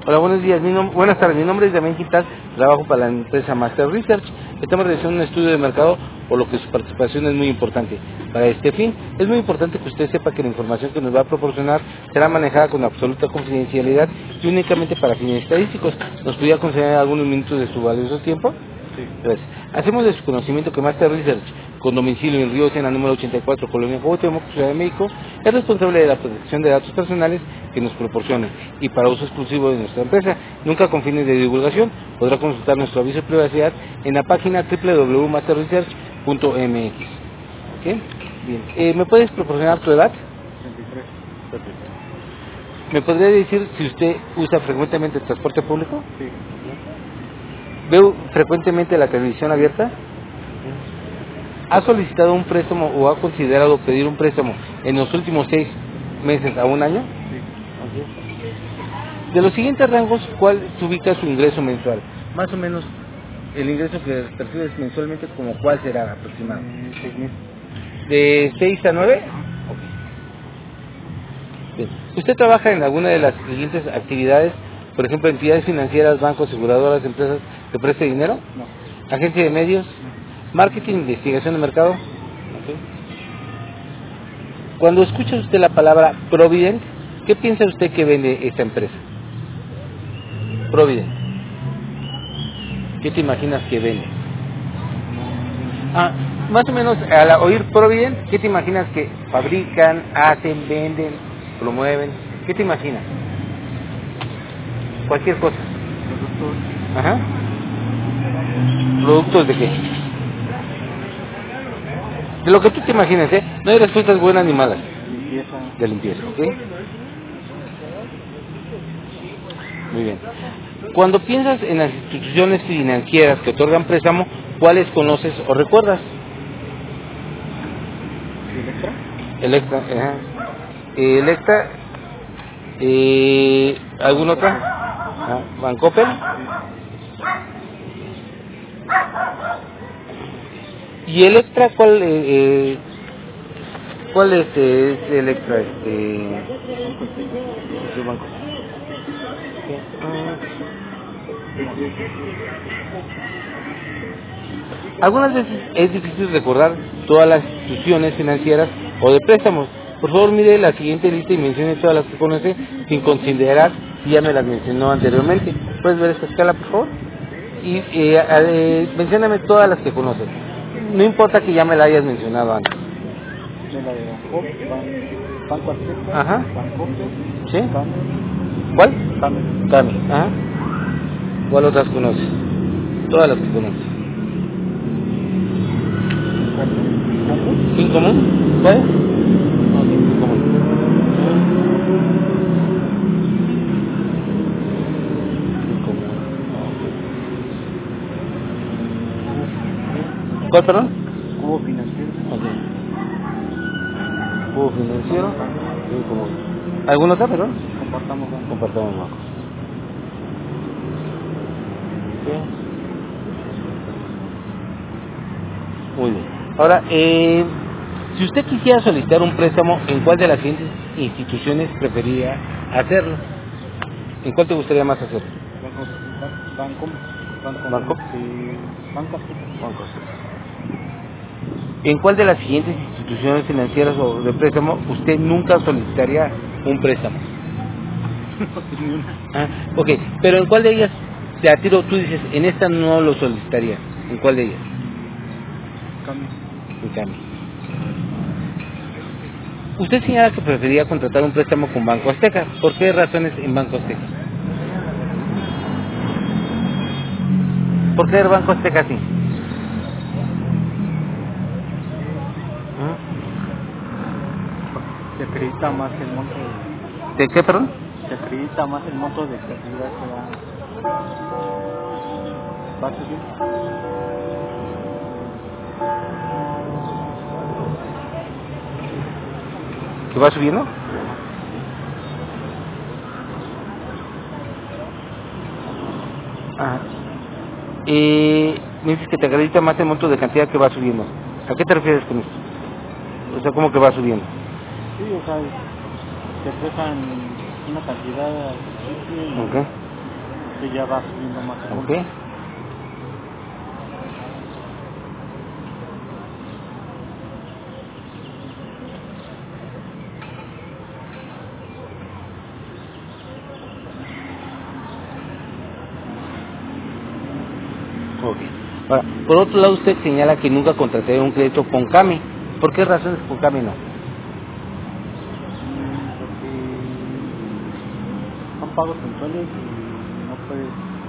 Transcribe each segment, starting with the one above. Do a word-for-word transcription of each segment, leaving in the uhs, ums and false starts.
Hola, buenos días, mi nom buenas tardes, mi nombre es Damián Quintal, trabajo para la empresa Master Research. Estamos realizando un estudio de mercado, por lo que su participación es muy importante. Para este fin, es muy importante que usted sepa que la información que nos va a proporcionar será manejada con absoluta confidencialidad y únicamente para fines estadísticos. ¿Nos podría conceder algunos minutos de su valioso tiempo? Sí. Gracias. Hacemos de su conocimiento que Master Research, con domicilio en Río Sena, número ochenta y cuatro, Colonia Cuauhtémoc, Ciudad de México, es responsable de la protección de datos personales que nos proporcione y para uso exclusivo de nuestra empresa, nunca con fines de divulgación. Podrá consultar nuestro aviso de privacidad en la página doble u doble u doble u punto master research punto m x. ¿Okay? Bien. Eh, ¿Me puedes proporcionar tu edad? treinta y tres. Perfecto. ¿Me podría decir si usted usa frecuentemente el transporte público? Sí. ¿Veo frecuentemente la televisión abierta? ¿Ha solicitado un préstamo o ha considerado pedir un préstamo en los últimos seis meses a un año? Sí. Okay. De los siguientes rangos, ¿cuál se ubica su ingreso mensual? Más o menos, el ingreso que percibes mensualmente, ¿como cuál será aproximado? Eh, seis mil. ¿De seis a nueve? Ajá. Bien. ¿Usted trabaja en alguna de las siguientes actividades? Por ejemplo, entidades financieras, bancos, aseguradoras, empresas que preste dinero, No. agencia de medios, No. marketing, investigación de mercado. Okay. Cuando escucha usted la palabra Provident, ¿qué piensa usted que vende esta empresa? Provident. ¿Qué te imaginas que vende? Ah, más o menos al oír Provident, ¿qué te imaginas que fabrican, hacen, venden, promueven? ¿Qué te imaginas? Cualquier cosa. Productos. Ajá. ¿Productos de qué? De lo que tú te imagines, ¿eh? No hay respuestas buenas ni malas. Limpieza. De limpieza, ¿ok? Muy bien. Cuando piensas en las instituciones financieras que otorgan préstamo, ¿cuáles conoces o recuerdas? Electra. Electra, ajá. Electra, eh, ¿alguna otra? Ah, Bancoppel. ¿Y Electra cuál, eh, eh, cuál es, eh, es Electra? Este, Banco Azteca. es el banco. Okay. Ah. Algunas veces es difícil recordar todas las instituciones financieras o de préstamos. Por favor, mire la siguiente lista y mencione todas las que conoce sin considerar si ya me las mencionó anteriormente. ¿Puedes ver esta escala, por favor? Y eh, eh, mencióname todas las que conoces. No importa que ya me la hayas mencionado antes. De la de Banco, Ban- Banco Azteca. Ajá. Bancoppel. ¿Sí? Cami. ¿Cuál? Cami. Cami. Ajá. ¿Cuál otras conoces? Todas las que conoces. ¿Sin común? ¿Cuál? No, sí. Sin común. Sin común. ¿Cuál, perdón? Cubo financiero. Ok. Cubo financiero. Sin común. ¿Alguna otra, perdón? Compartamos banco. Compartamos bancos. Ok. Muy bien. Ahora, eh, si usted quisiera solicitar un préstamo, ¿en cuál de las siguientes instituciones preferiría hacerlo? ¿En cuál te gustaría más hacerlo? Banco. Banco. Banco. ¿Banco? Sí. Banco Azteca. Bancos. ¿En cuál de las siguientes instituciones financieras o de préstamo usted nunca solicitaría un préstamo? Ni una. Ah, ok, pero ¿en cuál de ellas, de a tiro, tú dices, en esta no lo solicitaría? ¿En cuál de ellas? Cami. En cambio. Usted señala que preferiría contratar un préstamo con Banco Azteca. ¿Por qué razones en Banco Azteca? ¿Por qué el Banco Azteca sí? ¿Ah? Se acredita más el monto de, ¿De qué, perdón? se acredita más el monto de cantidad que va, va a subir. ¿Que va subiendo? Ajá. Ah. Eh, me dices que te acredita más el monto de cantidad que va subiendo. ¿A qué te refieres con esto? O sea, ¿cómo que va subiendo? Sí, o sea, te prestan una cantidad al principio y Ok. que ya va subiendo más el Ok. monto. Ok. Ahora, por otro lado, usted señala que nunca contraté un crédito con CAME. ¿Por qué razones con CAME no? Mm, Porque son pagos mensuales y no puedes,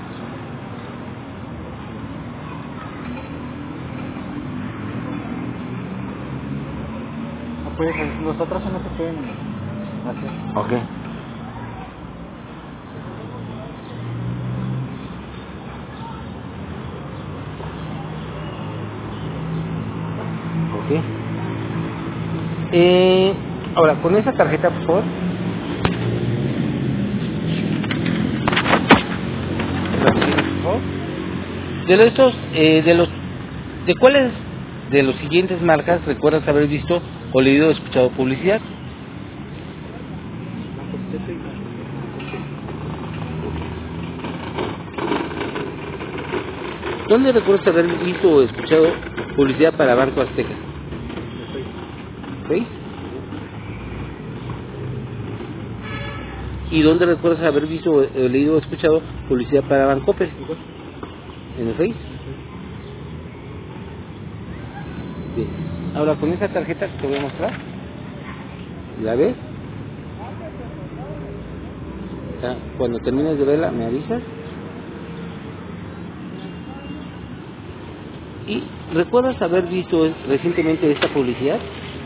no puedes, los atrasos no se pueden hacer. Ok. Ok. Eh, ahora, con esa tarjeta, por favor. Por favor. De los, estos, eh, de los, ¿de cuáles de los siguientes marcas recuerdas haber visto o leído o escuchado publicidad? Banco Azteca y Banco ¿Dónde recuerdas haber visto o escuchado publicidad para Banco Azteca? ¿Veis? ¿Y dónde recuerdas haber visto, o eh, leído o escuchado publicidad para Bancoppel? ¿En el Face? Bien. Ahora, con esa tarjeta que te voy a mostrar, ¿la ves? O sea, cuando termines de verla, me avisas. ¿Y recuerdas haber visto recientemente esta publicidad?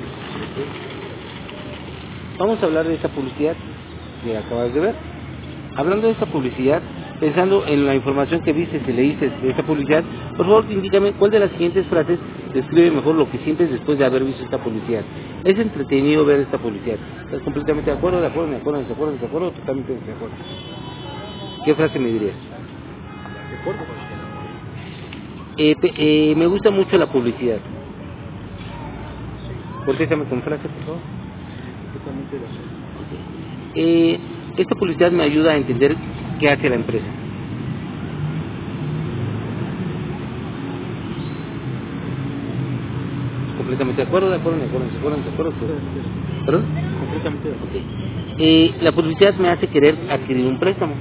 Vamos a hablar de esta publicidad que acabas de ver. Hablando de esta publicidad, pensando en la información que viste y leíste de esta publicidad, por favor indícame cuál de las siguientes frases describe mejor lo que sientes después de haber visto esta publicidad. Es entretenido ver esta publicidad. ¿Estás completamente de acuerdo, de acuerdo, de acuerdo, de acuerdo, de acuerdo, totalmente de acuerdo? ¿Qué frase me dirías? De acuerdo. Eh, pe- eh, me gusta mucho la publicidad. Contéstame con frase, por favor. Totalmente de acuerdo. Eh, esta publicidad me ayuda a entender qué hace la empresa. Completamente de acuerdo, de acuerdo, de acuerdo, de acuerdo, de acuerdo. De acuerdo. ¿Perdón? Completamente de acuerdo. Ok. Eh, la publicidad me hace querer adquirir un préstamo.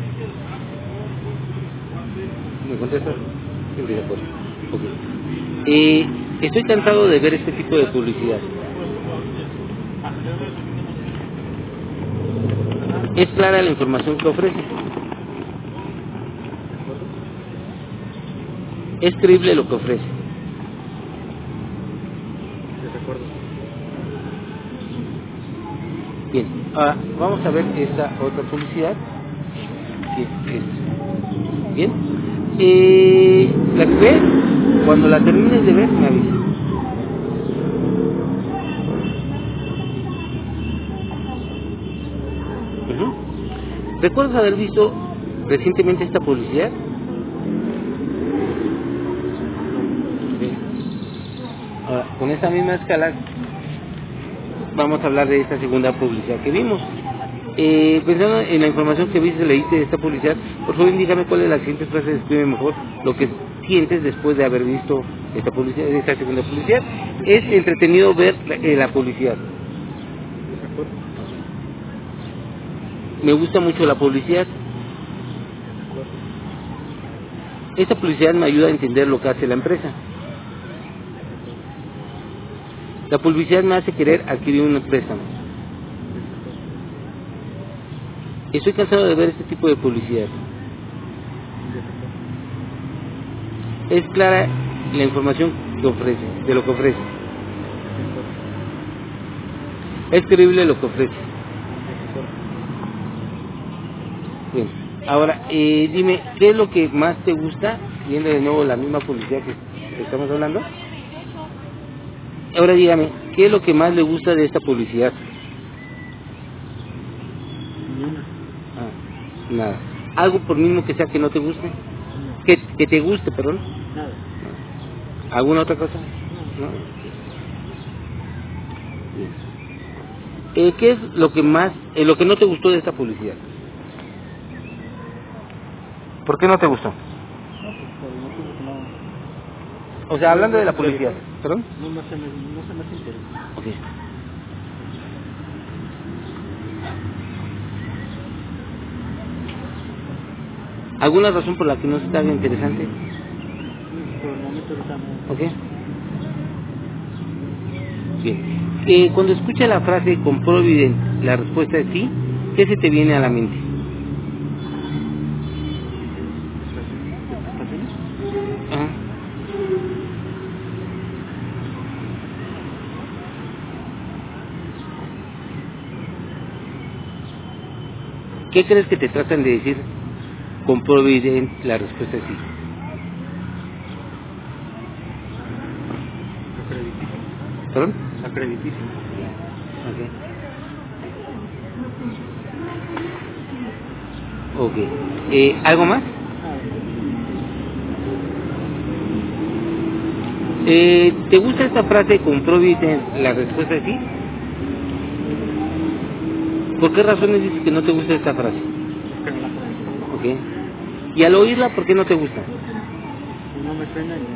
¿Me contestas? Sí, de acuerdo. Ok. Eh, estoy cansado de ver este tipo de publicidad. Es clara la información que ofrece. Es creíble lo que ofrece. De acuerdo. Bien, ahora vamos a ver esta otra publicidad. Que es, bien, eh, la que ves, cuando la termines de ver, me avisas. Ujú. ¿Recuerdas haber visto recientemente esta publicidad? Bien. Ahora, con esa misma escala, vamos a hablar de esta segunda publicidad que vimos. Eh, pensando en la información que viste, leíste de esta publicidad, por favor indícame cuál de las siguientes frases describe mejor lo que sientes después de haber visto esta publicidad, esta segunda publicidad. Es entretenido ver la, eh, la publicidad. De acuerdo. Me gusta mucho la publicidad. De acuerdo. Esta publicidad me ayuda a entender lo que hace la empresa. La publicidad me hace querer adquirir un préstamo. Estoy cansado de ver este tipo de publicidad. Es clara la información que ofrece, de lo que ofrece. Es creíble lo que ofrece. Bien. Ahora, eh, dime, ¿qué es lo que más te gusta? Viendo de nuevo la misma publicidad que que estamos hablando. Ahora dígame, ¿qué es lo que más le gusta de esta publicidad? Ni una. Ah, nada. ¿Algo por mismo que sea que no te guste? Que, que te guste, perdón. Nada. ¿Alguna otra cosa? ¿No? Bien. Eh, ¿Qué es lo que más, eh, lo que no te gustó de esta publicidad? ¿Por qué no te gustó? No, pues por el motivo que no... O sea, hablando de la publicidad. ¿Perdón? No, no se me, no se me hace interesante. Ok. ¿Alguna razón por la que no se te haga interesante? Por el momento ahorita no... Ok. Bien. Eh, cuando escucha la frase con Provident, la respuesta es sí, ¿qué se te viene a la mente? ¿De prestaciones? Ajá. ¿Qué crees que te tratan de decir con Provident? La respuesta es sí. Acreditísimo. ¿Perdón? Acreditísimo. Ok. Ok. Eh, ¿Algo más? Ah, Eh, ¿Te gusta esta frase con Provident? La respuesta es sí. ¿Por qué razones dices que no te gusta esta frase? es que no la conozco. Ok. Y al oírla, ¿por qué no te gusta? Y no me suena y no...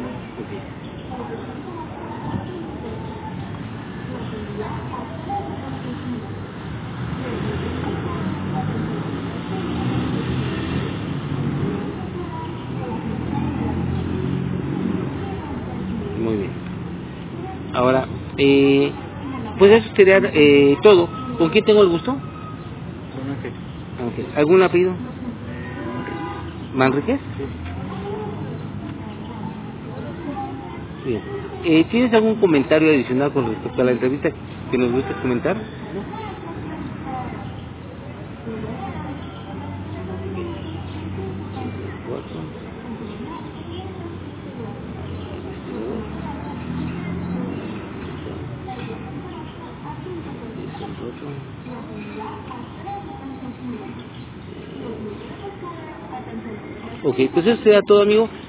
Muy bien. Ahora, eh, pues eso sería eh, todo. ¿Con quién tengo el gusto? Con Ángel. Ángel. ¿Algún apellido? Eh, ¿Manríquez? sí. Bien. Eh, ¿Tienes algún comentario adicional con respecto a la entrevista que nos guste comentar? ¿No? Ok, pues eso sería todo, amigo.